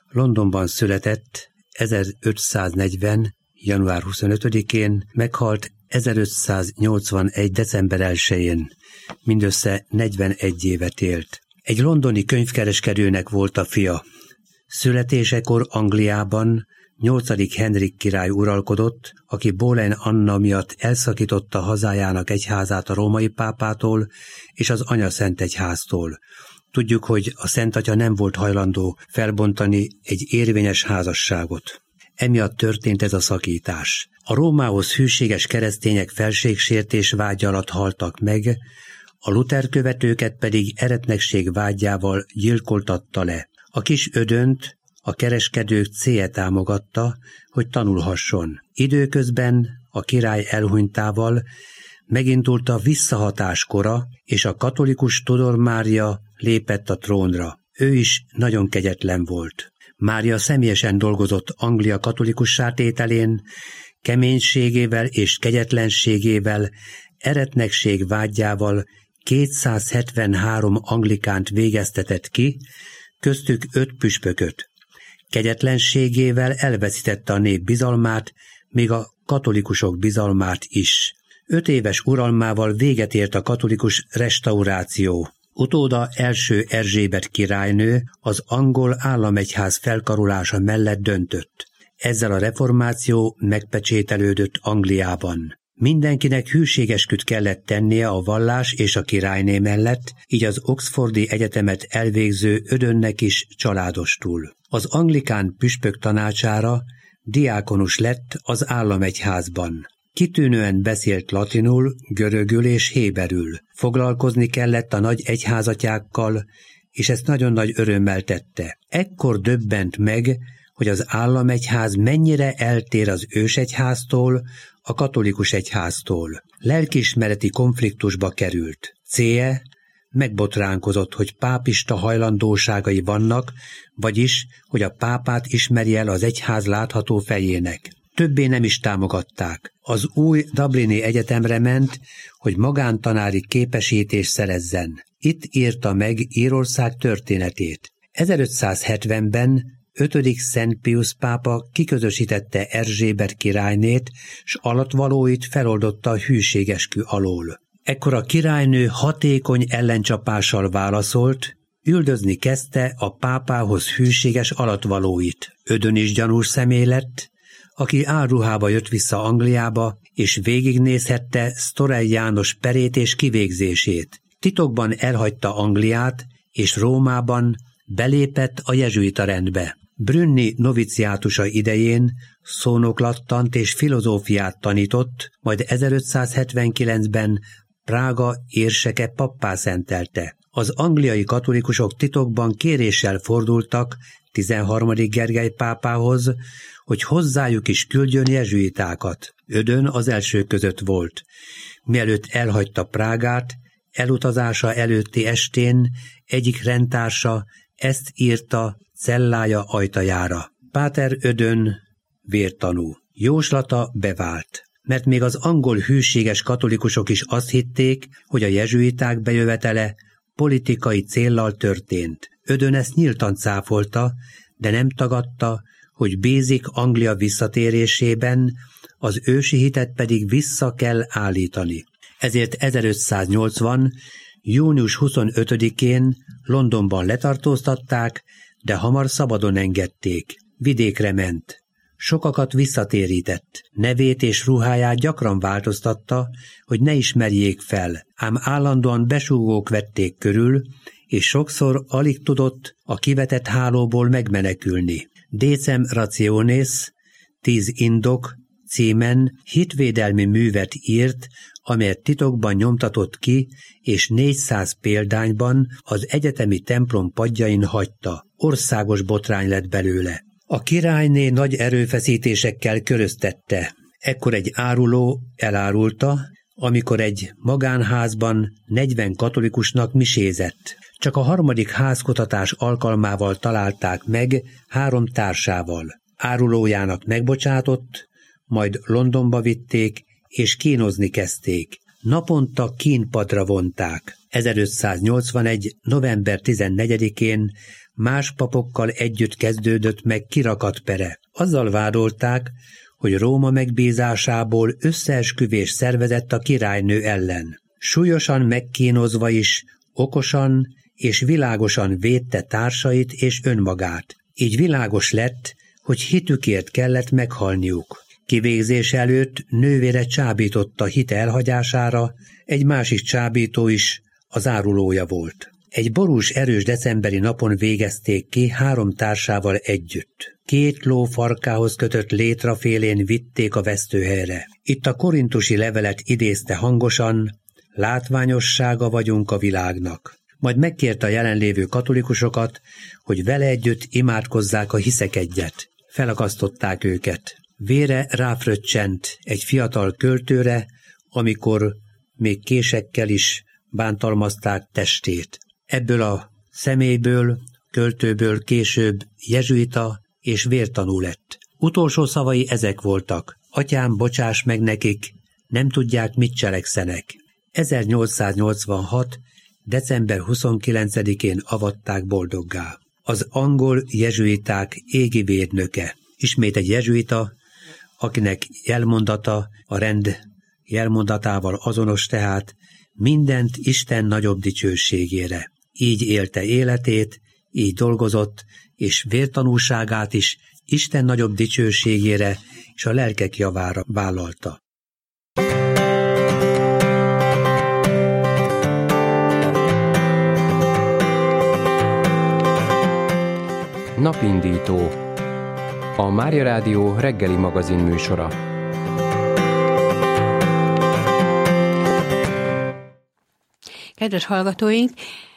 Londonban született 1540. január 25-én, meghalt 1581. december 1-én. Mindössze 41 évet élt. Egy londoni könyvkereskedőnek volt a fia. Születésekor Angliában 8. Henrik király uralkodott, aki Boleyn Anna miatt elszakította hazájának egyházát a római pápától és az anyaszentegyháztól. Tudjuk, hogy a Szentatya nem volt hajlandó felbontani egy érvényes házasságot. Emiatt történt ez a szakítás. A Rómához hűséges keresztények felségsértés vágya alatt haltak meg, a Luther követőket pedig eretnekség vágyával gyilkoltatta le. A kis ödönt a kereskedők célja támogatta, hogy tanulhasson. Időközben a király elhunytával megindult a visszahatás kora, és a katolikus Tudor Mária lépett a trónra. Ő is nagyon kegyetlen volt. Mária személyesen dolgozott Anglia katolikussá tételén, keménységével és kegyetlenségével, eretnekség vágyával 273 anglikánt végeztetett ki, köztük 5 püspököt. Kegyetlenségével elveszítette a nép bizalmát, még a katolikusok bizalmát is. 5 éves uralmával véget ért a katolikus restauráció. Utóda első Erzsébet királynő az angol államegyház felkarolása mellett döntött. Ezzel a reformáció megpecsételődött Angliában. Mindenkinek hűségesküt kellett tennie a vallás és a királyné mellett, így az Oxfordi Egyetemet elvégző ödönnek is családostul. Az anglikán püspök tanácsára diákonus lett az államegyházban. Kitűnően beszélt latinul, görögül és héberül. Foglalkozni kellett a nagy egyházatyákkal, és ezt nagyon nagy örömmel tette. Ekkor döbbent meg, hogy az államegyház mennyire eltér az ősegyháztól, a katolikus egyháztól. Lelkiismereti konfliktusba került. Célja megbotránkozott, hogy pápista hajlandóságai vannak, vagyis, hogy a pápát ismeri el az egyház látható fejének. Többé nem is támogatták. Az új Dublini Egyetemre ment, hogy magántanári képesítést szerezzen. Itt írta meg Írország történetét. 1570-ben 5. Szent Piusz pápa kiközösítette Erzsébet királynét, s alattvalóit feloldotta a hűségeskü alól. Ekkor a királynő hatékony ellencsapással válaszolt, üldözni kezdte a pápához hűséges alattvalóit. Ödön is gyanús személy lett, aki álruhába jött vissza Angliába, és végignézhette Storey János perét és kivégzését. Titokban elhagyta Angliát, és Rómában belépett a jezsuita rendbe. Brünni noviciátusa idején szónoklattant és filozófiát tanított, majd 1579-ben Prága érseke pappá szentelte. Az angliai katolikusok titokban kéréssel fordultak 13. Gergely pápához, hogy hozzájuk is küldjön jezsuitákat. Ödön az első között volt. Mielőtt elhagyta Prágát, elutazása előtti estén egyik rendtársa ezt írta cellája ajtajára. Páter Ödön vértanú. Jóslata bevált, mert még az angol hűséges katolikusok is azt hitték, hogy a jezsuiták bejövetele politikai céllal történt. Ödön ezt nyíltan cáfolta, de nem tagadta, hogy bízik Anglia visszatérésében, az ősi hitet pedig vissza kell állítani. Ezért 1580. június 25-én Londonban letartóztatták, de hamar szabadon engedték. Vidékre ment. Sokakat visszatérített. Nevét és ruháját gyakran változtatta, hogy ne ismerjék fel, ám állandóan besúgók vették körül, és sokszor alig tudott a kivetett hálóból megmenekülni. Decem Rationis, 10 indok címen hitvédelmi művet írt, amelyet titokban nyomtatott ki, és 400 példányban az egyetemi templom padjain hagyta. Országos botrány lett belőle. A királyné nagy erőfeszítésekkel köröztette. Ekkor egy áruló elárulta, amikor egy magánházban 40 katolikusnak misézett. Csak a 3. házkutatás alkalmával találták meg 3 társával. Árulójának megbocsátott, majd Londonba vitték, és kínozni kezdték. Naponta kínpadra vonták. 1581. november 14-én más papokkal együtt kezdődött meg kirakatpere. Azzal vádolták, hogy Róma megbízásából összeesküvés szervezett a királynő ellen. Súlyosan megkínozva is, okosan és világosan védte társait és önmagát. Így világos lett, hogy hitükért kellett meghalniuk. Kivégzés előtt nővére csábította hite elhagyására, egy másik csábító is az árulója volt. Egy borús, erős decemberi napon végezték ki 3 társával együtt. 2 ló farkához kötött létra félén vitték a vesztőhelyre. Itt a korintusi levelet idézte hangosan: látványossága vagyunk a világnak. Majd megkérte a jelenlévő katolikusokat, hogy vele együtt imádkozzák a hiszek-egyet. Felakasztották őket. Vére ráfröccsent egy fiatal költőre, amikor még késekkel is bántalmazták testét. Ebből a személyből, költőből később jezsuita és vértanú lett. Utolsó szavai ezek voltak: atyám, bocsáss meg nekik, nem tudják, mit cselekszenek. 1886. december 29-én avatták boldoggá. Az angol jezsuiták égi védnöke. Ismét egy jezsuita, akinek jelmondata a rend jelmondatával azonos, tehát mindent Isten nagyobb dicsőségére. Így élte életét, így dolgozott, és vértanúságát is Isten nagyobb dicsőségére és a lelkek javára vállalta. Napindító, a Mária Rádió reggeli magazin műsora. Kedves hallgatóink,